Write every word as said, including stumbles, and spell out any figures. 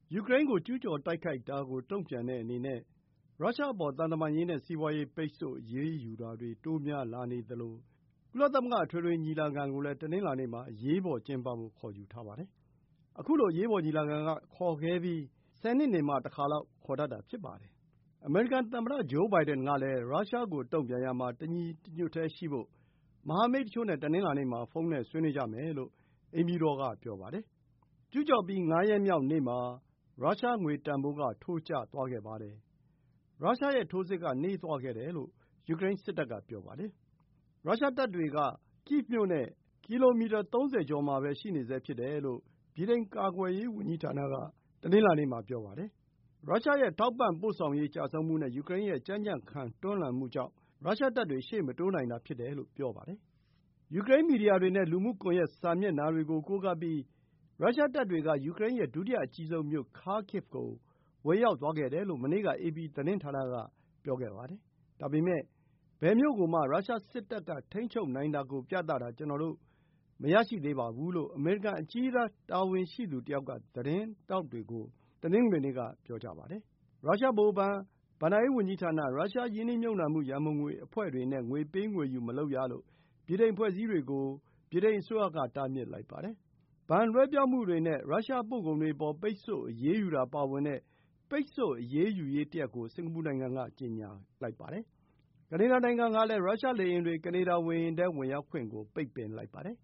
ယူကရိန်းကို ကျူးကျော်တိုက်ခိုက်တာကို တုံ့ပြန်တဲ့အနေနဲ့ ရုရှားအပေါ် သံတမန်ရေးနဲ့ စီးပွားရေး ပိတ်ဆို့အရေးယူတာတွေ တိုးများလာနေသလို ကုလသမဂ္ဂ အထွေထွေညီလာခံကိုလည်း တနင်္လာနေ့မှာ အရေးပေါ်ကျင်းပဖို့ ခေါ်ယူထားပါတယ်။ ခုလို အရေးပေါ်ညီလာခံခေါ်ခဲ့ပြီး ဆယ်နှစ်နေမှ တခါလောက် ခေါ်တတ်တာ ဖြစ်ပါတယ်။ အမေရိကန်သမ္မတ ဂျိုးဘိုင်ဒန်ကလည်း ရုရှားကို တုံ့ပြန်ရာမှာ တညီတညွတ်တည်းရှိဖို့ မဟာမိတ်တချို့နဲ့ တနင်္လာနေ့မှာ ဖုန်းနဲ့ ဆွေးနွေးကြမယ်လို့ အိမ်ဖြူတော်က ပြောပါတယ်။ ကျူးကျော်ပြီး ငါးရက်မြောက်နေ့မှာ ရုရှားငွေတန်ဖိုးက ထိုးကျသွားခဲ့ပါတယ်။ ရုရှားရဲ့ထိုးစစ်က နှေးသွားခဲ့တယ်လို့ ယူကရိန်းစစ်တပ်က ပြောပါတယ်။ ရုရှားတပ်တွေက Kyiv မြို့နဲ့ ကီလိုမီတာ သုံးဆယ်ကျော်မှာပဲ ရှိနေဆဲဖြစ်တယ်လို့ ဗြိတိန်ကာကွယ်ရေးဝန်ကြီးဌာနက တနင်္လာနေ့မှာ ပြောပါတယ်။ ရုရှားရဲ့ ထောက်ပံ့ပို့ဆောင်ရေး ကျဆုံးမှုနဲ့ ယူကရိန်းရဲ့ ကြံ့ကြံ့ခံ တွန်းလှန်မှုကြောင့် ရုရှားတပ်တွေ ရှေ့မတိုးနိုင်တာဖြစ်တယ်လို့ ပြောပါတယ်။ ယူကရိန်းမီဒီယာတွေနဲ့ လူမှုကွန်ရက်စာမျက်နှာတွေကို ကိုးကားပြီး ရုရှားတပ်တွေက ယူကရိန်းရဲ့ ဒုတိယအကြီးဆုံးမြို့ Kharkiv ကို ဝင်ရောက်သွားခဲ့တယ်လို့ မနေ့က အေပီသတင်းဌာနက ပြောခဲ့ပါတယ်။ ဒါပေမဲ့ ဘယ်မြို့ကိုမှ ရုရှားစစ်တပ်က ထိန်းချုပ်နိုင်တာကို ပြသတာ ကျနော်တို့ မရရှိသေးပါဘူးလို့ အမေရိကန် အကြီးတန်းတာဝန်ရှိသူတယောက်က သတင်းထောက်တွေကို တနင်္ဂနွေနေ့က ပြောပါတယ်။ ရုရှားဗဟိုဘဏ်၊ ဘဏ္ဍာရေးဝန်ကြီးဌာန၊ ရုရှားရင်းနှီးမြှုပ်နှံမှု ရန်ပုံငွေအဖွဲ့တွေနဲ့ ငွေပေးငွေယူ မလုပ်ရလို့ ဗြိတိန်အဖွဲ့အစည်းတွေကို ဗြိတိန်အစိုးရက တားမြစ်လိုက်ပါတယ်။ ဘဏ်လွှဲပြောင်းမှုတွေနဲ့ ရုရှားပို့ကုန်တွေအပေါ် ပိတ်ဆို့အရေးယူတာပါဝင်တဲ့ ပိတ်ဆို့အရေးယူရေးတရပ်ကို စင်္ကာပူနိုင်ငံက ကြေညာလိုက်ပါတယ်။ ကနေဒါနိုင်ငံကလည်း ရုရှားလေယာဉ်တွေ ကနေဒါဝေဟင်ထဲ ဝင်ရောက်ခွင့်ကို ပိတ်ပင်လိုက်ပါတယ်